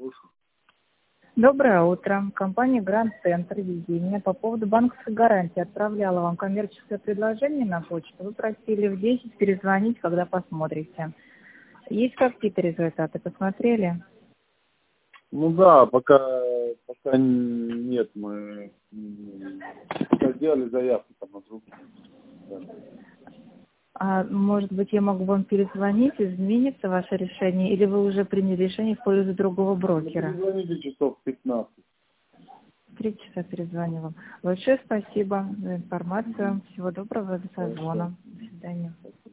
слушаю. Доброе утро. Компания Гранд Центр Везения по поводу банковской гарантии отправляла вам коммерческое предложение на почту. Вы просили в 10 перезвонить, когда посмотрите. Есть какие-то результаты? Посмотрели? Ну да, пока нет, мы сделали заявку там на друг. Да. А может быть, я могу вам перезвонить, изменится ваше решение, или вы уже приняли решение в пользу другого брокера? Перезвоните часов 15. 3 часа перезвоню вам. Большое спасибо за информацию. Всего доброго, до созвона. До свидания.